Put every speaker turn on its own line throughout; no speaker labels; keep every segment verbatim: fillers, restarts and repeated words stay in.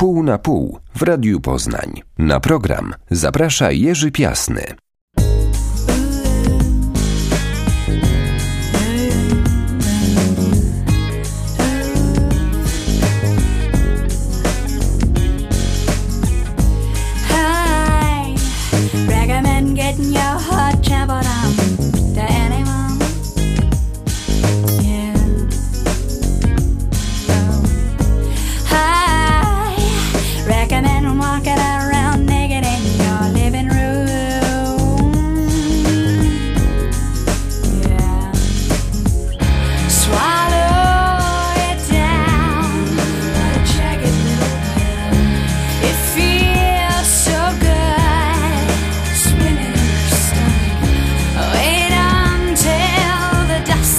Pół na pół w Radiu Poznań. Na program zaprasza Jerzy Piasny.
Getting your heart trampled on to anyone, yeah. Oh. I recommend walking around naked in your living room, yeah. Swallow it down, what a jagged little pill. It feels so good. Wait until the dust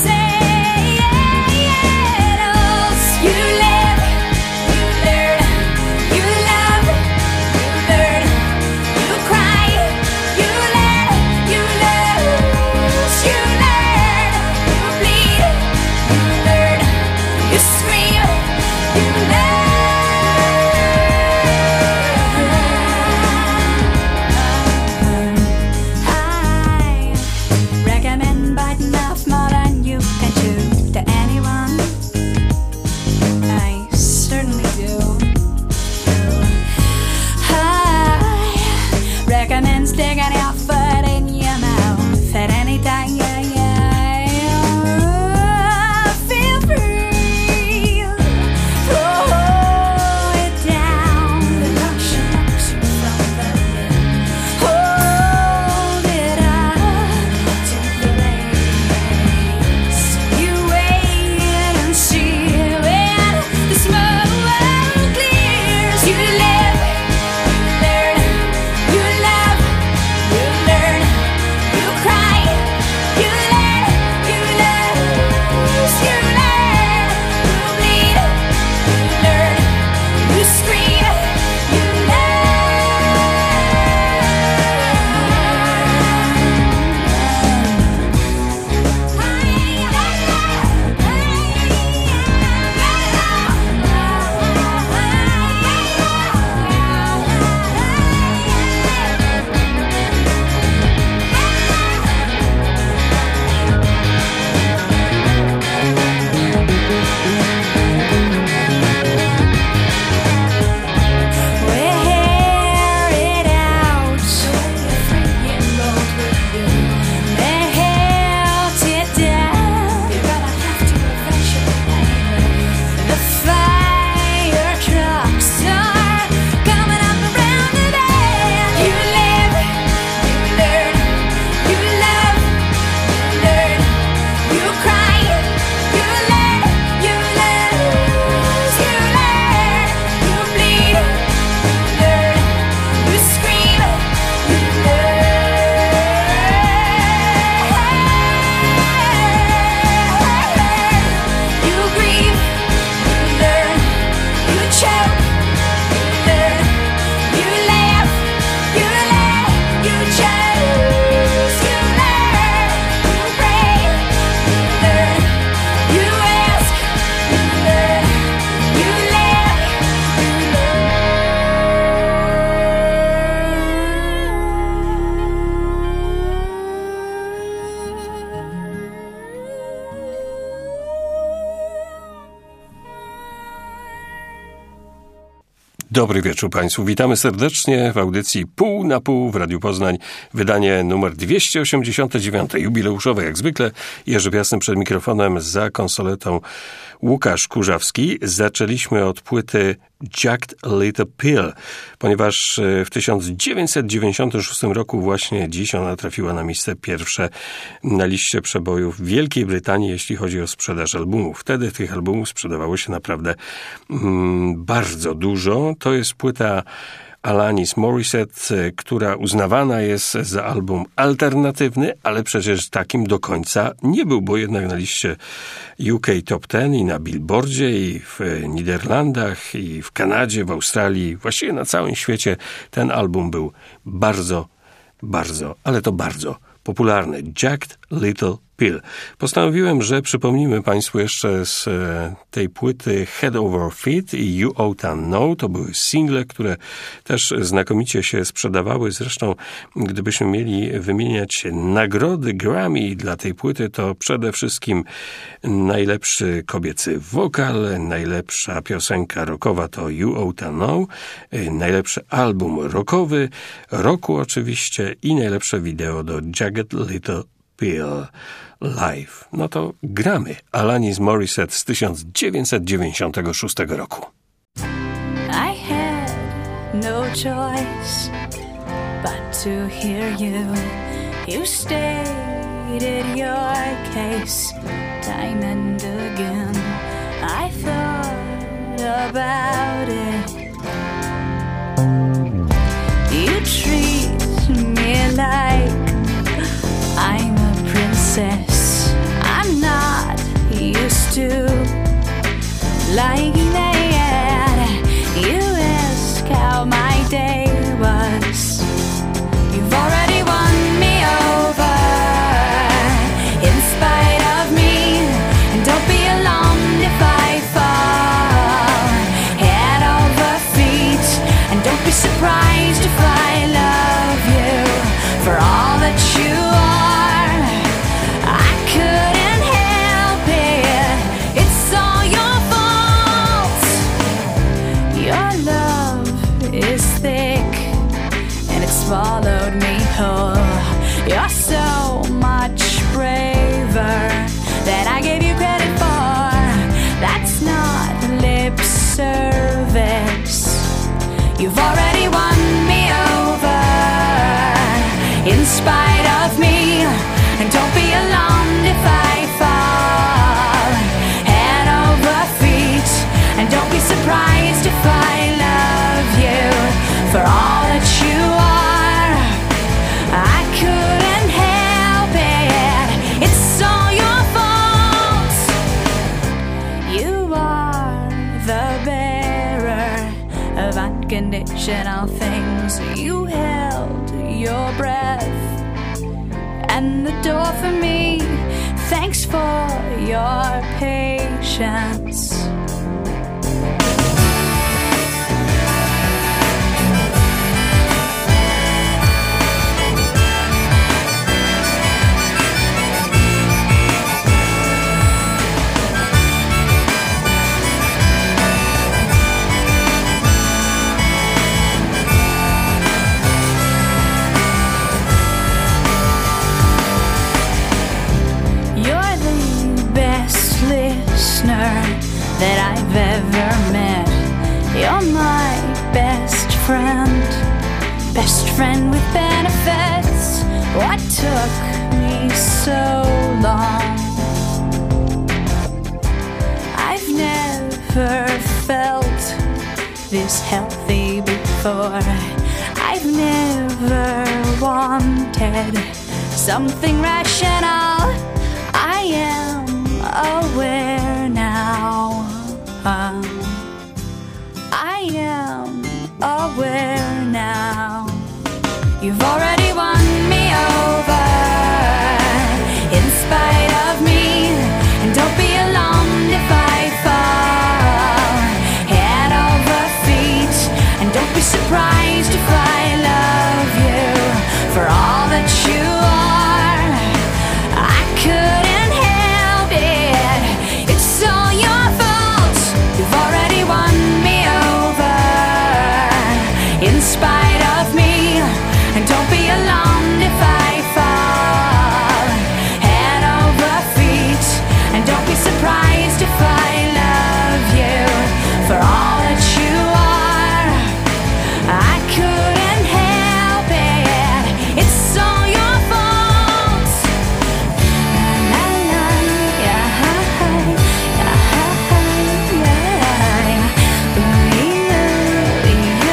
settles. You live, you learn, you love, you learn, you cry, you learn, you lose, you learn, you bleed, you learn, you scream, you learn. Recommend biting off more than you can chew to anyone. I certainly do. I recommend sticking your foot in your mouth at any time. Yeah, yeah. Feel free. Throw it down. The caution knocks you from the lid. Hold it up to the place. You wait and see when the smoke clears. You live, you learn, you love, you learn, you cry, you learn, you lose, you learn, you bleed, you learn, you scream, you wear it out. They held it down. You're gonna have to eventually. The fire trucks are coming up around the bend. You live, you learn, you love, you learn, you cry, you learn, you lose, you learn, you bleed, you learn, you scream, you learn, you grieve, you learn, you choke, you learn, you laugh, you laugh, you choose, you learn, you pray, you learn, you ask, you learn, you laugh, you
Dobry wieczór Państwu. Witamy serdecznie w audycji Pół na pół w Radiu Poznań. Wydanie numer dwieście osiemdziesiąte dziewiąte, jubileuszowe jak zwykle. Jerzy Piasny przed mikrofonem, za konsoletą Łukasz Kurzawski. Zaczęliśmy od płyty Jagged Little Pill, ponieważ w tysiąc dziewięćset dziewięćdziesiątym szóstym roku właśnie dziś ona trafiła na miejsce pierwsze na liście przebojów w Wielkiej Brytanii, jeśli chodzi o sprzedaż albumów. Wtedy tych albumów sprzedawało się naprawdę mm, bardzo dużo. To jest płyta Alanis Morissette, która uznawana jest za album alternatywny, ale przecież takim do końca nie był, bo jednak na liście U K Top Ten i na Billboardzie, i w Niderlandach, i w Kanadzie, w Australii, właściwie na całym świecie ten album był bardzo, bardzo, ale to bardzo popularny. Jagged Little Pill. Postanowiłem, że przypomnimy Państwu jeszcze z e, tej płyty Head Over Feet i You Oughta Know. To były single, które też znakomicie się sprzedawały. Zresztą, gdybyśmy mieli wymieniać nagrody Grammy dla tej płyty, to przede wszystkim najlepszy kobiecy wokal, najlepsza piosenka rockowa to You Oughta Know, e, najlepszy album rockowy, roku oczywiście i najlepsze wideo do Jagged Little Pill Live. No to gramy Alanis Morissette z tysiąc dziewięćset dziewięćdziesiątego szóstego roku.
I had no choice but to hear you. You stated your case time and again. I thought about it. You treat me like I'm a princess. I'm not used to liking that. You ask how my day was. You've already won me over in spite of me. And don't be alarmed if I fall head over feet. And don't be surprised if I love you for all that you are. Swallowed me whole. You're so much braver than I gave you credit for. That's not lip service. You've already won me over in spite of me. And don't be alarmed if I fall head over feet. And don't be surprised if I love you for all that you are. Unconditional things. You held your breath and the door for me. Thanks for your patience. That I've ever met. You're my best friend, best friend with benefits. What took me so long? I've never felt this healthy before. I've never wanted something rational. I am aware now. Uh, I am aware now. You've already won me over in spite of me. And don't be alarmed if I fall head over feet. And don't be surprised if I love you for all that you are. I couldn't help it. It's all your fault. You've already won me over in spite of me. And don't be alarmed if I fall head over feet. And don't be surprised if I love you for all that you are. I couldn't help it. It's all your fault. La la la, yeah, yeah, yeah. Ooh, you,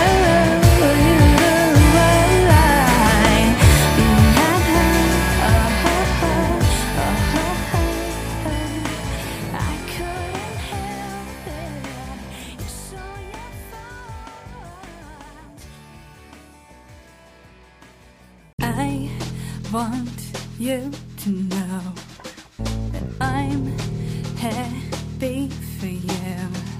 I couldn't help it. It's all your fault. I want you to know happy for you.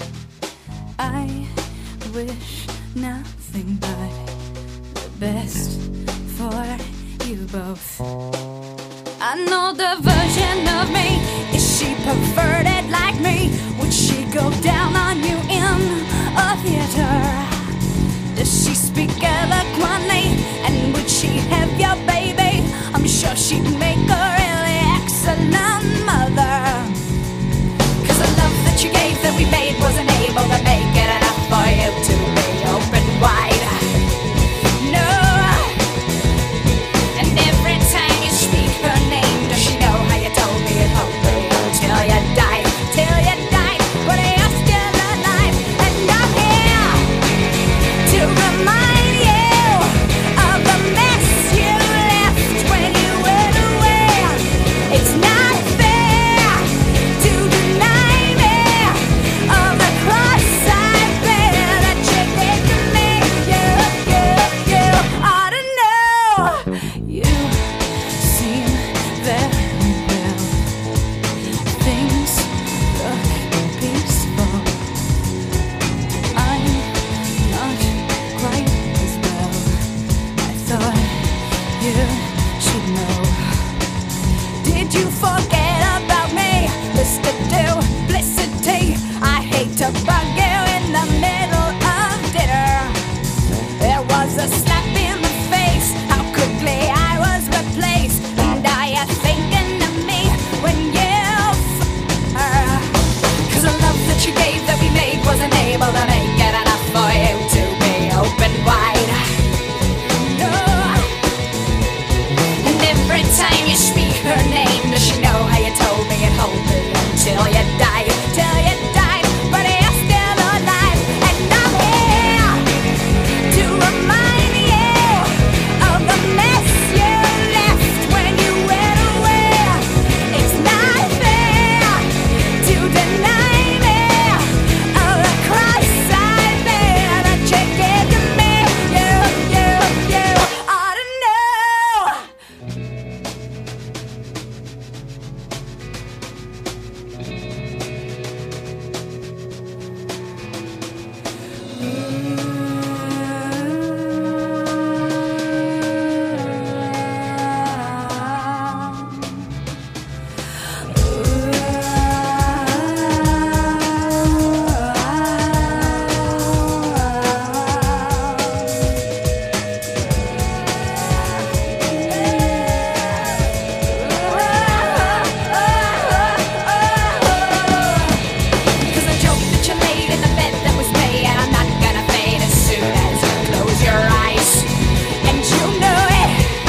I wish nothing but the best for you both. I know the version of me. Is she perverted like me? Would she go down on you in a theater? Does she speak eloquently? And would she have your baby? I'm sure she'd make a really excellent mother. Cause the love that you gave that we made wasn't able to make it enough for you to be open wide. No. And every time you speak her name, does she know how you told me it won't be until you died, till you died, but you're still alive. And I'm here to remind you of the mess you left when you went away. It's not fair to deny me of the cross I bear that you did to me. You, you, you ought to know. You seem very well. Things look peaceful. I'm not quite as well. I thought you should know. Did you forget about me? Mister Duplicity, I hate to bug you in the middle of dinner. There was a slap in the face, how quickly I was replaced. And are you thinking of me when you f*** her? Cause the love that you gave that we made wasn't able to make it enough for you to be open wide. No. And every time you speak her name, does she know how you told me it won't be until you died, till you died, but you're still alive. And I'm here to remind you of the mess you left when you went away. It's not fair to deny me of the cross I bear that you gave to me. You, you, you ought to know. Cause the joke that you laid in the bed that was me, and I'm not gonna fade as soon as you close your eyes. And you know it.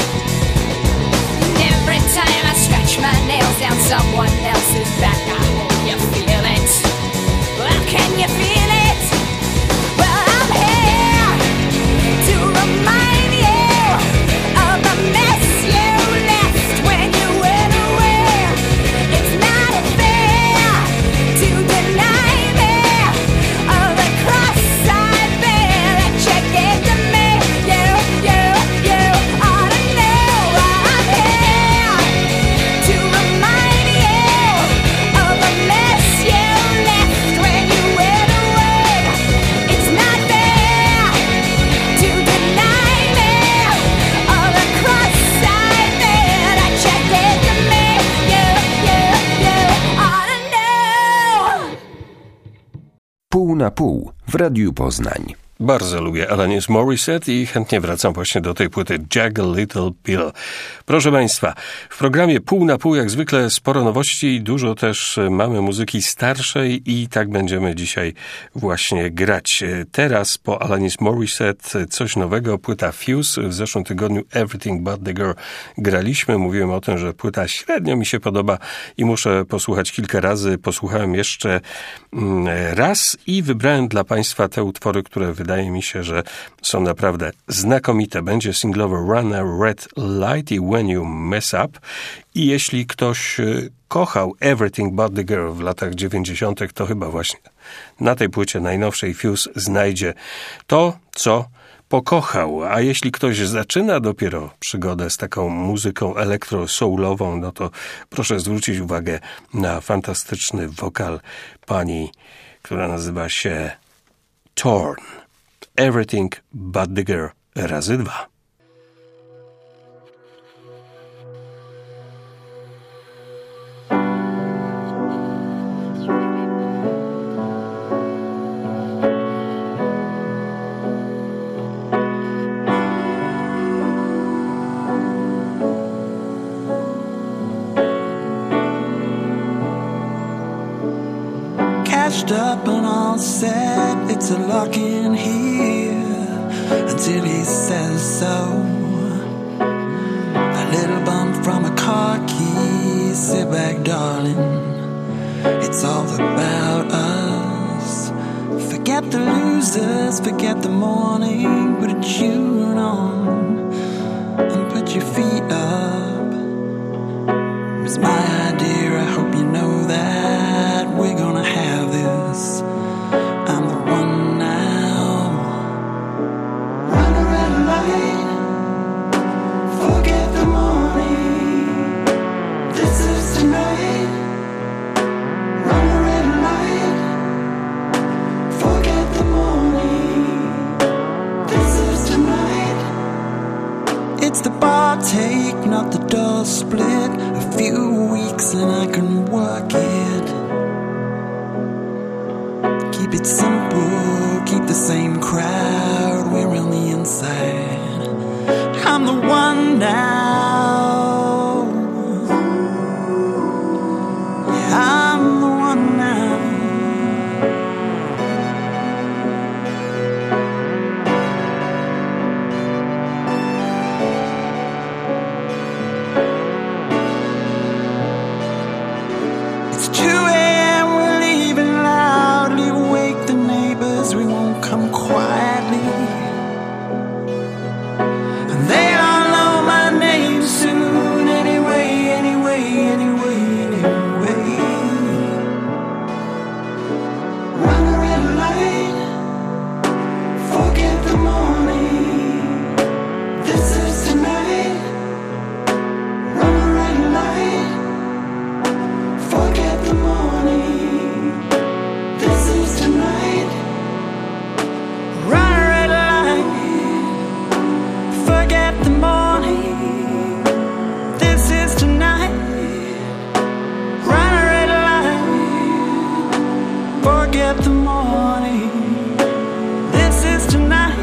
And every time I scratch my nails down someone else's back, I hope you feel it. Well, can you feel it? Well, I'm here to remind you of the mess you left when you went away. It's not fair to deny me of the cross I bear that you gave to me. You, you, you ought to know. I'm here to remind you of the mess you left when you went away. It's not fair to deny me of the cross I bear that you gave to me. You, you, you ought to know.
Pół na pół w Radiu Poznań.
Bardzo lubię Alanis Morissette i chętnie wracam właśnie do tej płyty Jagged Little Pill. Proszę Państwa, w programie Pół na Pół jak zwykle sporo nowości, dużo też mamy muzyki starszej i tak będziemy dzisiaj właśnie grać. Teraz po Alanis Morissette coś nowego, płyta Fuse. W zeszłym tygodniu Everything But The Girl graliśmy. Mówiłem o tym, że płyta średnio mi się podoba i muszę posłuchać kilka razy. Posłuchałem jeszcze raz i wybrałem dla Państwa te utwory, które wydaje mi się, że są naprawdę znakomite. Będzie singlowy Runner, Red Light i When You Mess Up. I jeśli ktoś kochał Everything But The Girl w latach dziewięćdziesiątych, to chyba właśnie na tej płycie najnowszej Fuse znajdzie to, co pokochał. A jeśli ktoś zaczyna dopiero przygodę z taką muzyką elektro-soulową, no to proszę zwrócić uwagę na fantastyczny wokal pani, która nazywa się Torn. Everything but the girl razy dwa.
Up and all set, it's a lock in here until he says so. A little bump from a car key, sit back darling, it's all about us. Forget the losers, forget the morning, put a tune on and put your feet up. It's my idea, I hope you know that we're gonna have this. I'm the one now. Run a red light, forget the morning. This is tonight. Run a red light, forget the morning. This is tonight. It's the bar take, not the door split. A few weeks and I can work it. Keep it simple, keep the same crowd. We're on the inside. I'm the one now. Yeah, I'm the one now. It's two a.m. we're leaving loudly. Wake the neighbors, we won't come quietly. And they all know my name soon. Anyway, anyway, anyway, anyway. Run a red light, forget the morning. This is tonight. Run a red light, forget the morning. This is tonight. Run a red light, forget the morning. This is tonight. Run a red light, forget the morning. This is tonight.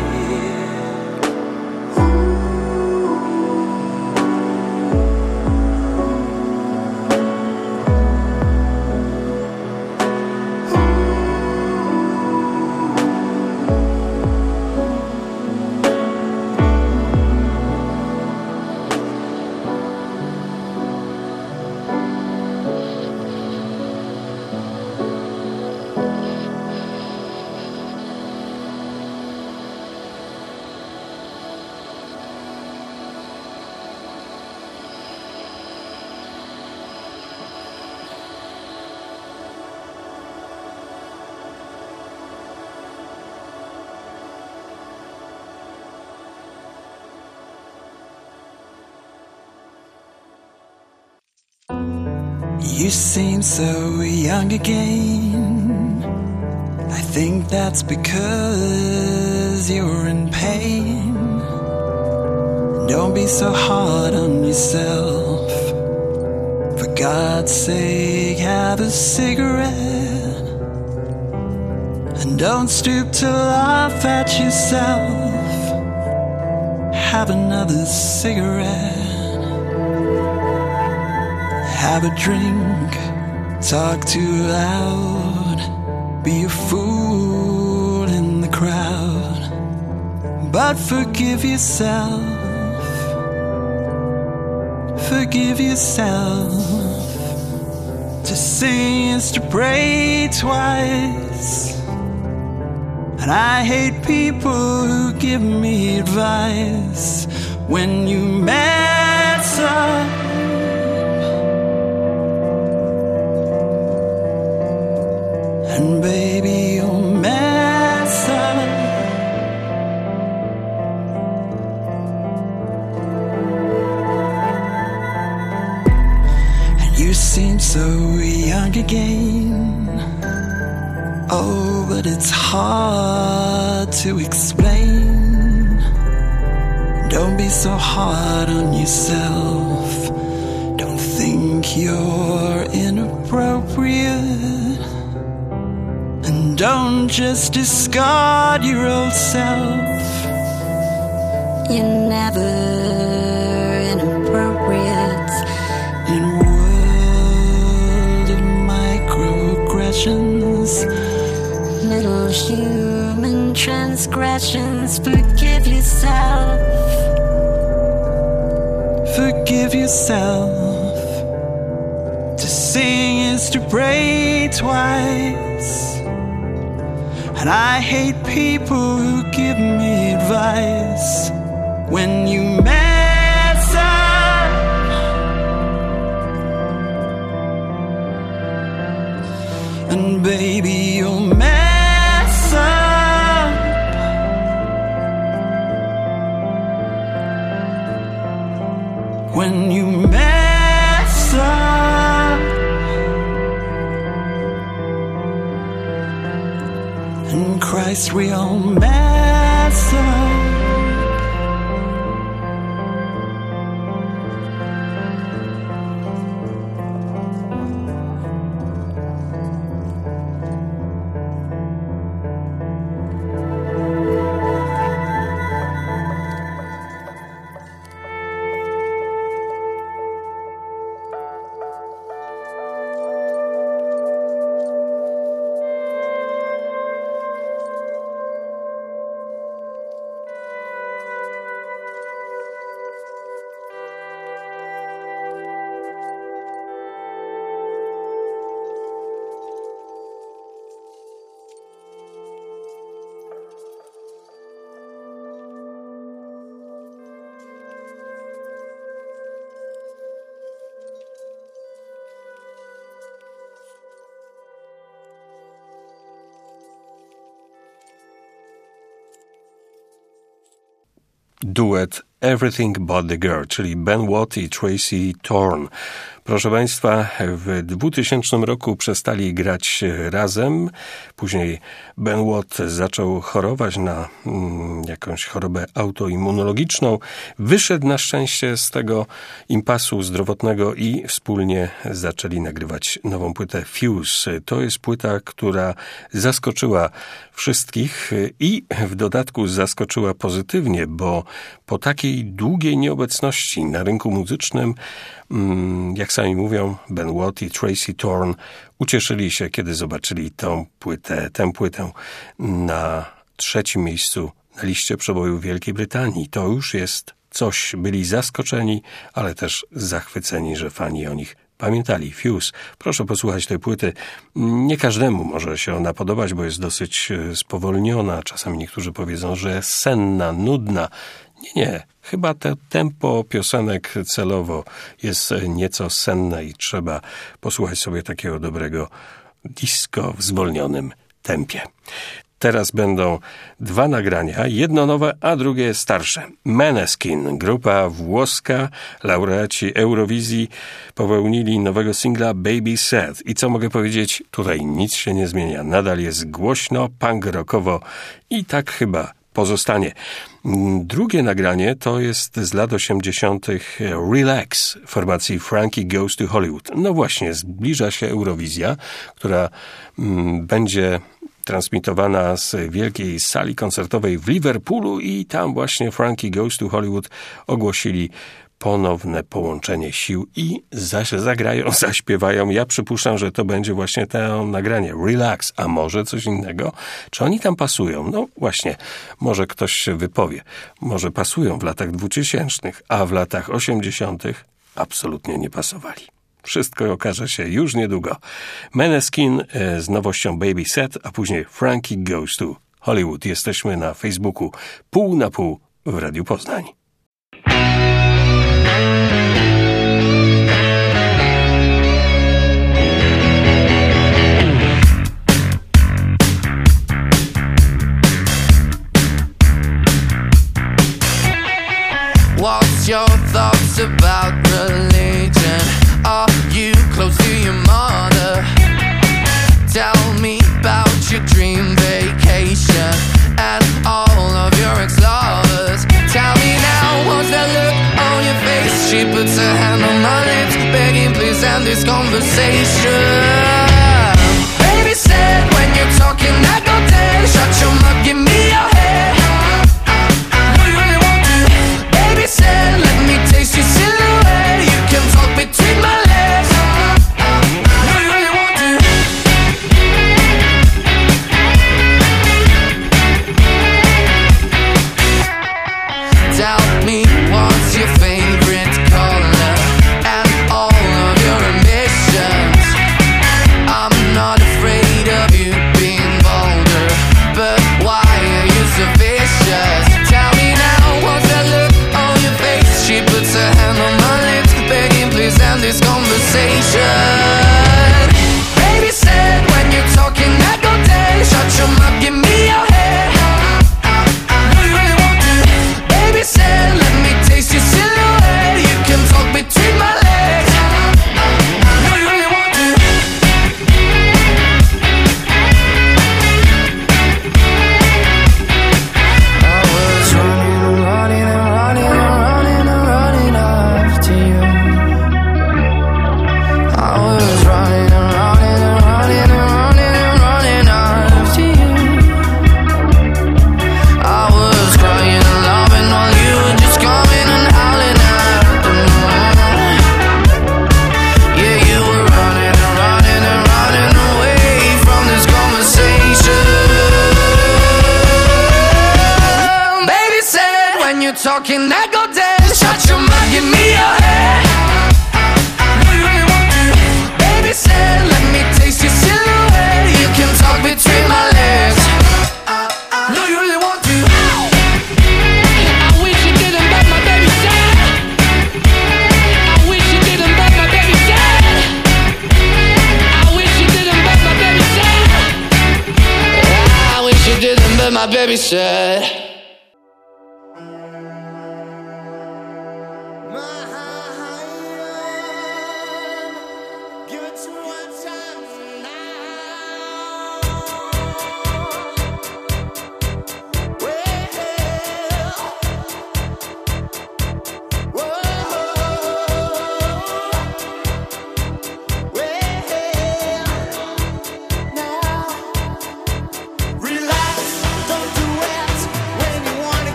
You seem so young again. I think that's because you're in pain. Don't be so hard on yourself. For God's sake, have a cigarette. And don't stoop to laugh at yourself. Have another cigarette. Have a drink, talk too loud, be a fool in the crowd, but forgive yourself, forgive yourself. To sin is to pray twice, and I hate people who give me advice when you mess up. And baby, you'll mess up seems so young again. Oh, but it's hard to explain. Don't be so hard on yourself. Don't think you're inappropriate. And don't just discard your old self.
You're never inappropriate.
In a world of microaggressions,
little human transgressions, forgive yourself.
Forgive yourself. To sing is to pray twice. And I hate people who give me advice. When you mess up, and baby, you'll mess up. When you mess up, in Christ we all mess up.
Duet Everything But The Girl, czyli Ben Watt i Tracy Thorn. Proszę Państwa, w dwutysięcznym roku przestali grać razem. Później Ben Watt zaczął chorować na mm, jakąś chorobę autoimmunologiczną. Wyszedł na szczęście z tego impasu zdrowotnego i wspólnie zaczęli nagrywać nową płytę Fuse. To jest płyta, która zaskoczyła wszystkich i w dodatku zaskoczyła pozytywnie, bo po takiej długiej nieobecności na rynku muzycznym, jak sami mówią, Ben Watt i Tracy Thorn ucieszyli się, kiedy zobaczyli tą płytę, tę płytę na trzecim miejscu na liście przebojów Wielkiej Brytanii. To już jest coś. Byli zaskoczeni, ale też zachwyceni, że fani o nich pamiętali. Fuse. Proszę posłuchać tej płyty. Nie każdemu może się ona podobać, bo jest dosyć spowolniona. Czasami niektórzy powiedzą, że senna, nudna. Nie, nie. Chyba to tempo piosenek celowo jest nieco senne i trzeba posłuchać sobie takiego dobrego disco w zwolnionym tempie. Teraz będą dwa nagrania, jedno nowe, a drugie starsze. Måneskin, grupa włoska, laureaci Eurowizji, popełnili nowego singla Baby Said. I co mogę powiedzieć? Tutaj nic się nie zmienia. Nadal jest głośno, punk rockowo i tak chyba pozostanie. Drugie nagranie to jest z lat osiemdziesiątych Relax formacji Frankie Goes to Hollywood. No właśnie, zbliża się Eurowizja, która mm, będzie transmitowana z wielkiej sali koncertowej w Liverpoolu i tam właśnie Frankie Goes to Hollywood ogłosili ponowne połączenie sił i zaś zagrają, zaśpiewają. Ja przypuszczam, że to będzie właśnie to nagranie Relax, a może coś innego? Czy oni tam pasują? No właśnie, może ktoś się wypowie. Może pasują w latach dwutysięcznych, a w latach osiemdziesiątych absolutnie nie pasowali. Wszystko okaże się już niedługo. Måneskin z nowością Baby Said, a później Frankie Goes to Hollywood. Jesteśmy na Facebooku Pół na Pół w Radiu Poznań.
What's your thoughts about religion? Are you close to your mother. Tell me about your dream vacation and all of your ex-lovers. Tell me now, what's that look on your face? She puts her hand on my lips, begging please end this conversation. Baby said when you're talking I go dead. Shut your mouth, give me your head. No, you really want to. Baby said let me taste your silhouette. You can talk between my legs. No, you really want to. Tell me what's your favorite color and all of your ambitions. I'm not afraid of you being bolder, but why are you so vicious? Tell me now, what's that look on your face? She puts her hand on my lips, begging please end this conversation. Baby said when you're talking I go dead. Shut your mouth, give me your head. No, you really want to. Baby said let me taste your silhouette. You can talk between my legs. No, you really want to. I was running and running and running and running and running after you. I was running and running and running and running and running after you. I was crying and loving while you were just coming and howling at the moon. Yeah, you were running and running and running away from this conversation. Baby said when you're talking I go dead. Shut your mouth, give me your head. No, you really want to. Baby said let me taste your silhouette. You can talk between my legs. No, you really want to. I wish you didn't, but my baby said. I wish you didn't, but my baby said. I wish you didn't, but my baby said. I wish you didn't, but my baby said. Give it to me one time now. Relax, don't do it.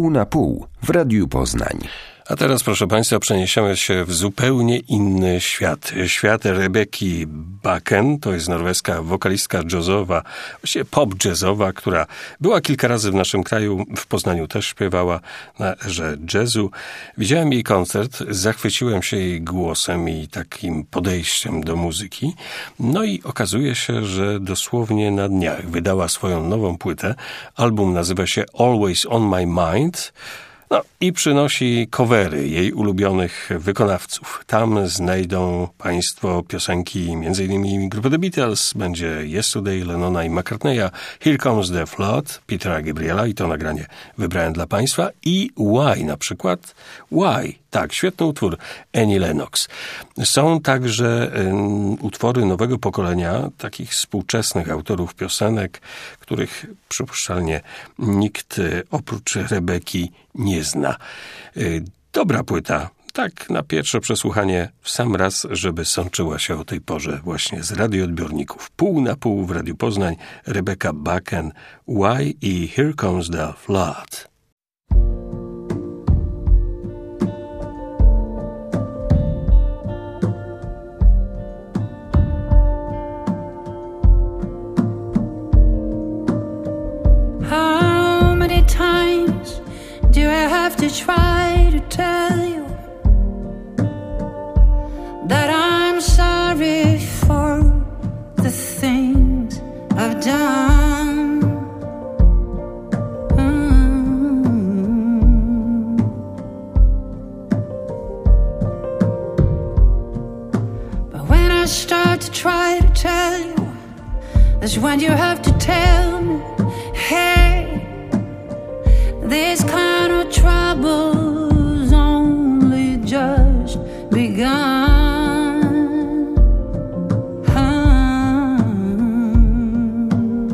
Pół na pół w Radiu Poznań.
A teraz, proszę Państwa, przeniesiemy się w zupełnie inny świat. Świat Rebeki Bakken, to jest norweska wokalistka jazzowa, właściwie pop jazzowa, która była kilka razy w naszym kraju, w Poznaniu też śpiewała na erze jazzu. Widziałem jej koncert, zachwyciłem się jej głosem i takim podejściem do muzyki. No i okazuje się, że dosłownie na dniach wydała swoją nową płytę. Album nazywa się Always on My Mind. No i przynosi covery jej ulubionych wykonawców. Tam znajdą Państwo piosenki między innymi grupy The Beatles, będzie Yesterday, Lennona i McCartneya, Here Comes the Flood, Petera Gabriela i to nagranie wybrałem dla Państwa i Why na przykład. Why? Tak, świetny utwór Annie Lennox. Są także um, utwory nowego pokolenia, takich współczesnych autorów piosenek, których przypuszczalnie nikt oprócz Rebeki nie zna. Dobra płyta. Tak, na pierwsze przesłuchanie w sam raz, żeby sączyła się o tej porze właśnie z radioodbiorników. Pół na pół w Radiu Poznań, Rebeka Bakken, Why i Here Comes the Flood.
How many times do I have to try to tell you that I'm sorry for the things I've done? Mm. But when I start to try to tell you, that's when you have to tell me, hey, this kind of trouble's only just begun. Hmm.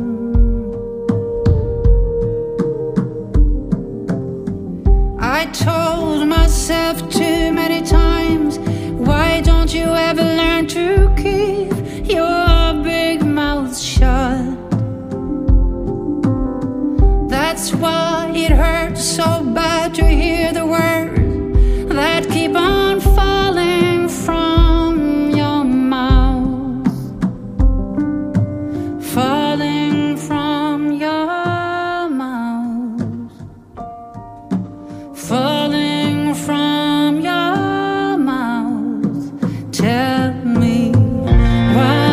I told myself too many times, why don't you ever learn to keep your big mouth shut? That's why it hurts so bad to hear the words that keep on falling from your mouth, falling from your mouth, falling from your mouth. Tell me why.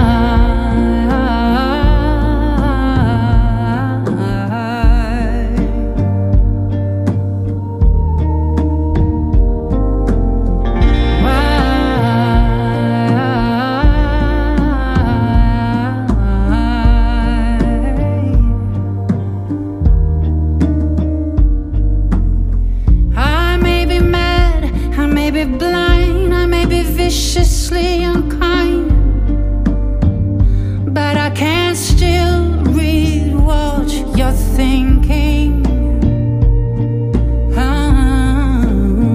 Viciously unkind, but I can't still read what you're thinking. Um,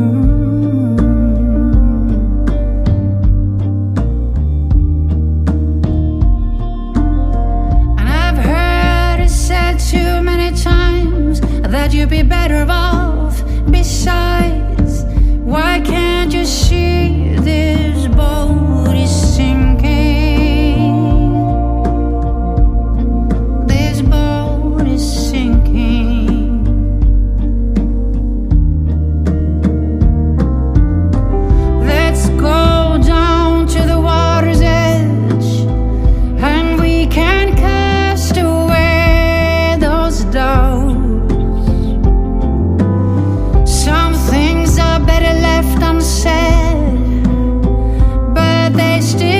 and I've heard it said too many times that you'd be better off. Besides, why can't you see this boat is sinking? This boat is sinking. Let's go down to the water's edge, and we can cast away those doubts. Some things are better left unsaid, but they still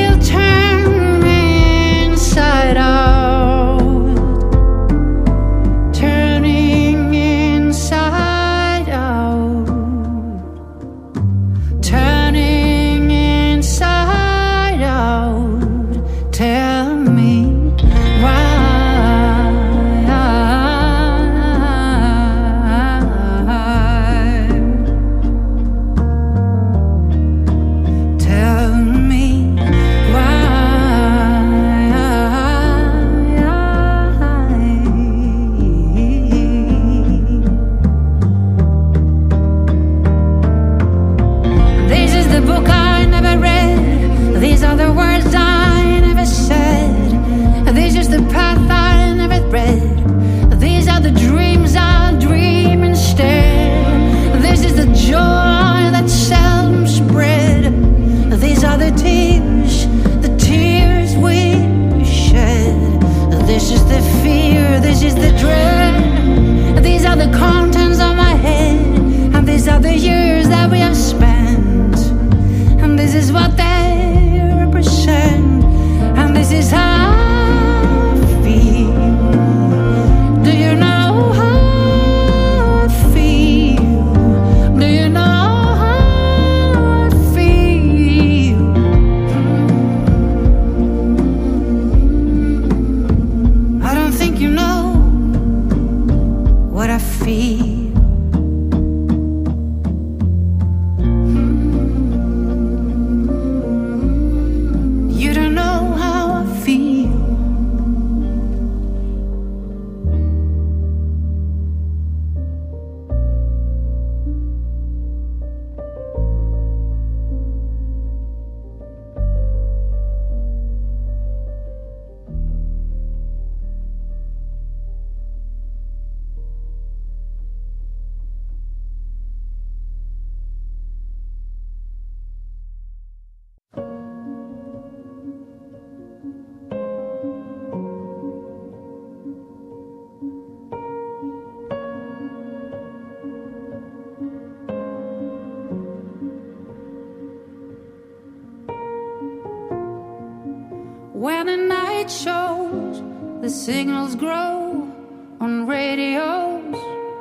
When the night shows, the signals grow on radios.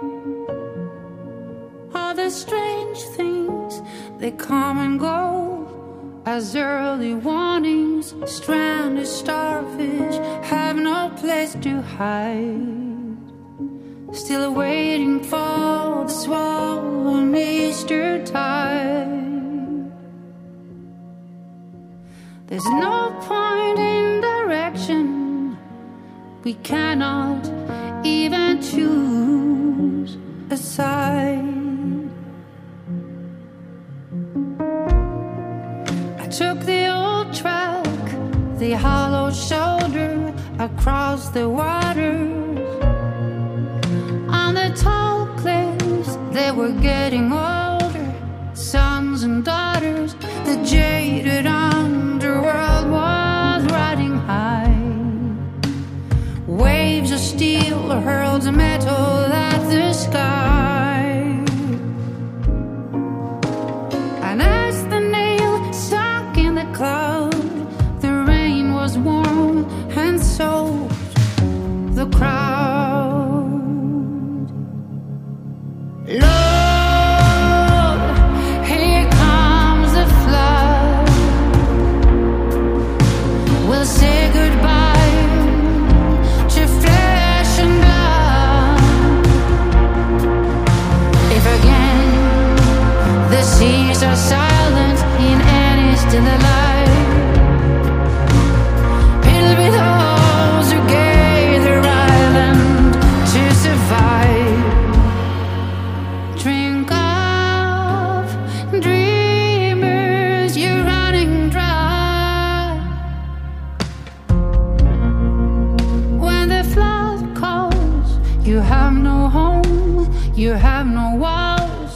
All the strange things, they come and go as early warnings. Stranded starfish have no place to hide, still waiting for the swollen Easter tide. There's no point in direction, we cannot even choose a side. I took the old track, the hollow shoulder across the waters. On the tall cliffs, they were getting older, sons and daughters. The jaded underworld was riding high. Waves of steel hurled metal at the sky. And as the nail sunk in the cloud, the rain was warm and soaked the crowd. Lord, here comes the flood. We'll say goodbye to flesh and blood. If again the seas are silent in any still alive, it'll be those who gave their island to survive. Drink up, dreamers, you're running dry. When the flood calls, you have no home, you have no walls.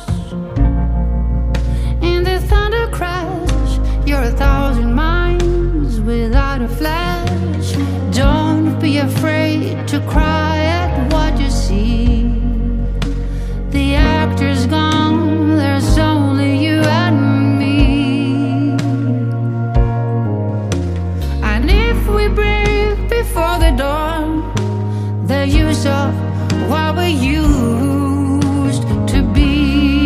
In the thunder crash, you're a thousand miles without a flash. Don't be afraid to cry at what you see. The actor's gone, there's only you and me. And if we break before the dawn, the use of what we used to be.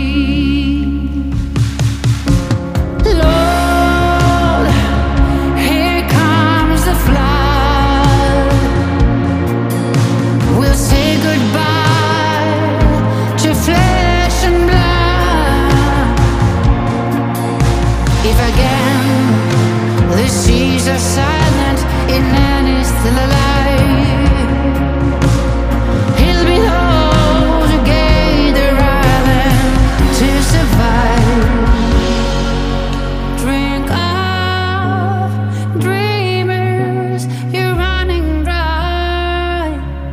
Lord, here comes the flood. We'll say goodbye to flesh and blood. If again the seas are silent in any still alive, it'll be those who gave their island to survive. Drink up, dreamers, you're running dry.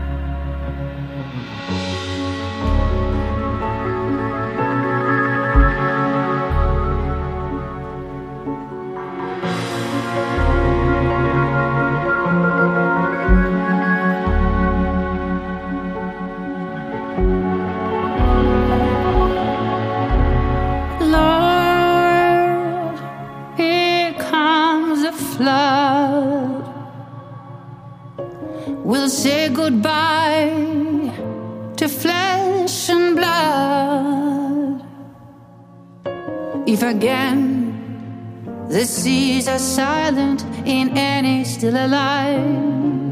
Lord, here comes a flood. We'll say goodbye to flesh and blood. If again the seas are silent in any still alive,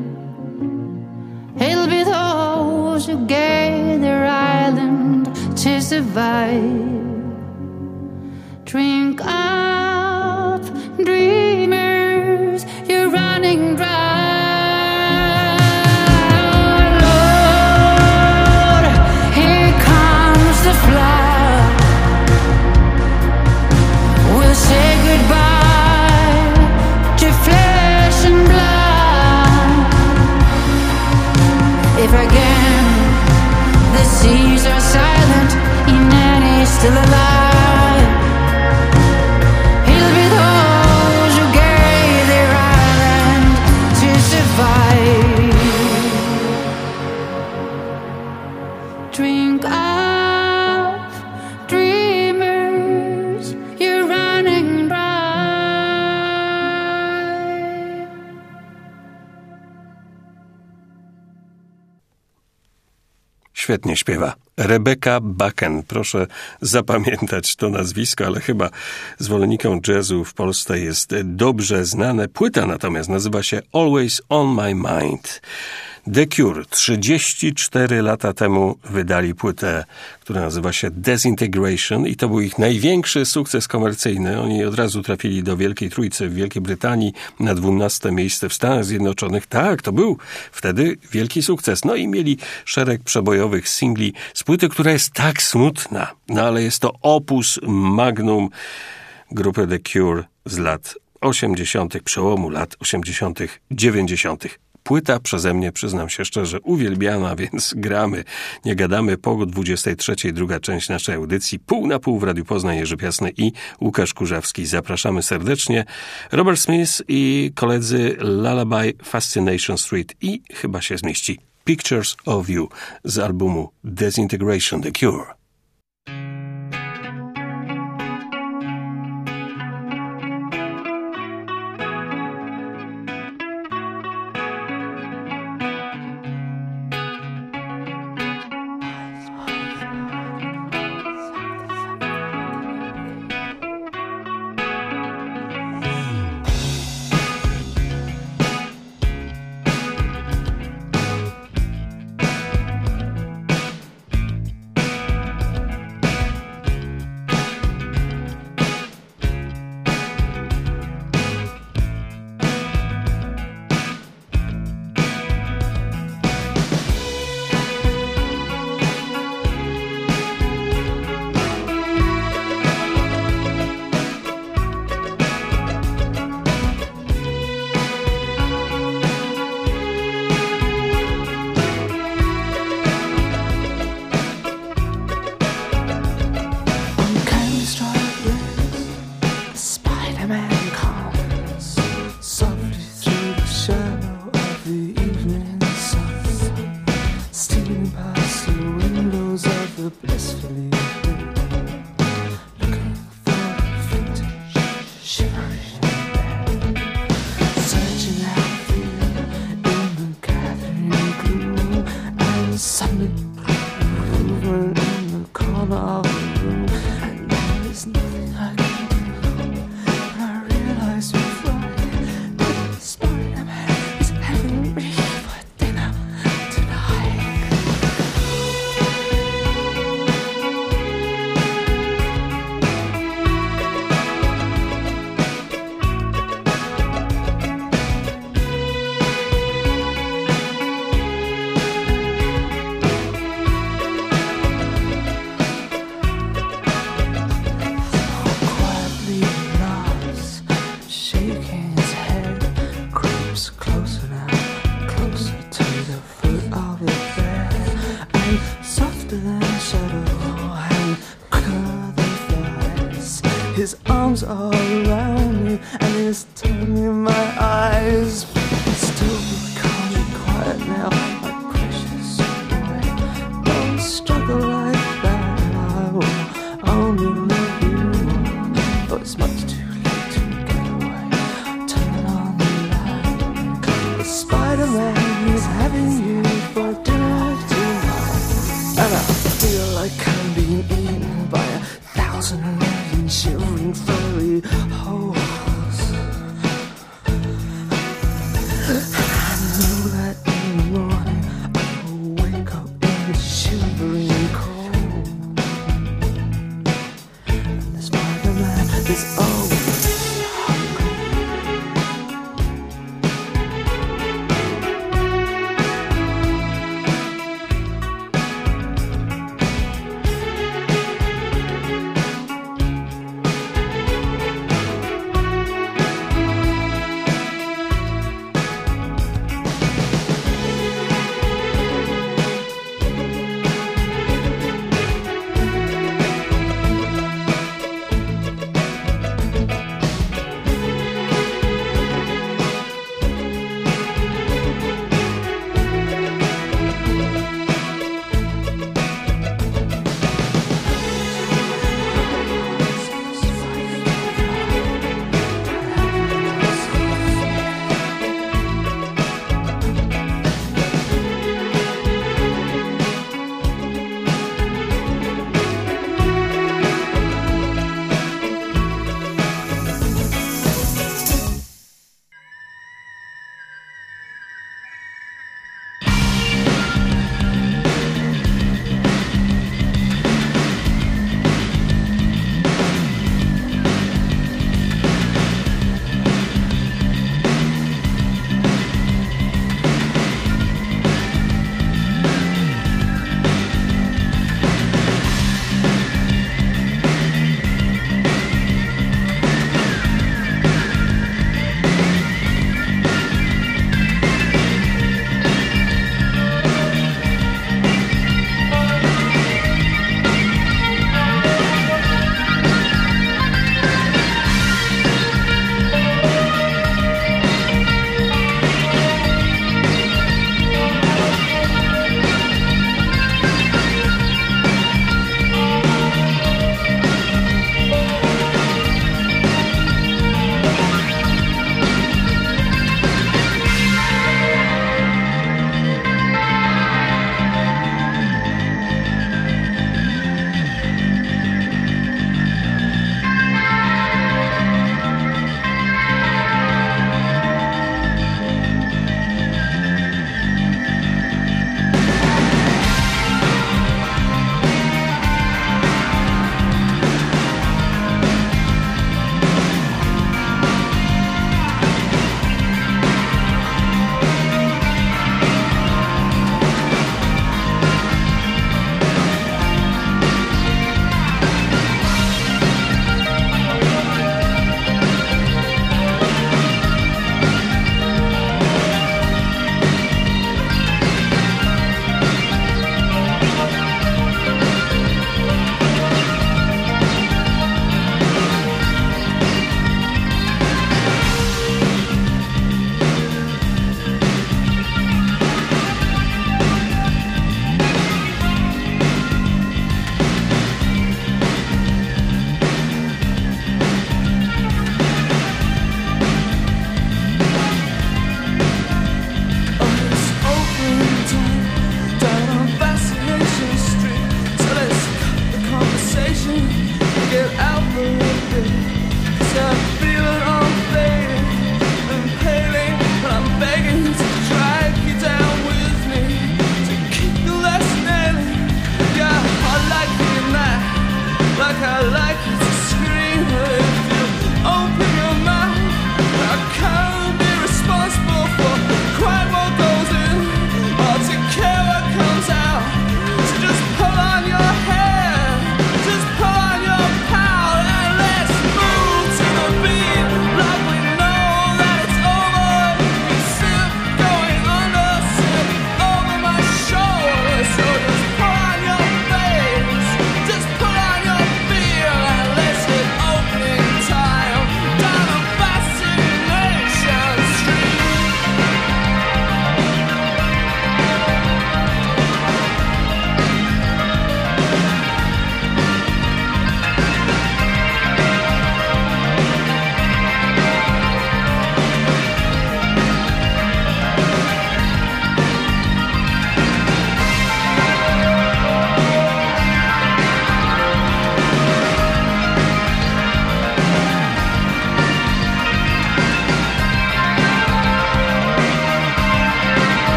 it'll be those who gave their island to survive. Drink up, dreamers, you're running dry. Lord, here comes the flood. We'll say goodbye to flesh and blood. If again the seas are silent in any still alive, it'll be those who gave
świetnie śpiewa. Rebecca Bucken. Proszę zapamiętać to nazwisko, ale chyba zwolennikom jazzu w Polsce jest dobrze znane. Płyta natomiast nazywa się Always on My Mind. The Cure trzydzieści cztery lata temu wydali płytę, która nazywa się Disintegration i to był ich największy sukces komercyjny. Oni od razu trafili do Wielkiej Trójcy w Wielkiej Brytanii na dwunaste miejsce w Stanach Zjednoczonych. Tak, to był wtedy wielki sukces. No i mieli szereg przebojowych singli z płyty, która jest tak smutna. No ale jest to opus magnum grupy The Cure z lat osiemdziesiątych, przełomu lat osiemdziesiątych, dziewięćdziesiątych. Płyta przeze mnie, przyznam się szczerze, uwielbiana, więc gramy. Nie gadamy po dwudziestej trzeciej, druga część naszej audycji. Pół na pół w Radiu Poznań, Jerzy Piasny i Łukasz Kurzawski. Zapraszamy serdecznie. Robert Smith i koledzy Lullaby Fascination Street i chyba się zmieści Pictures of You z albumu Disintegration The Cure.
His arms are around me and he's telling me my eyes. Still be calm and quiet now, my precious boy. Don't struggle like that, I will only love you more. But it's much too late to get away. Turn on the light. The Spider-Man is having you for dinner tonight, and I feel like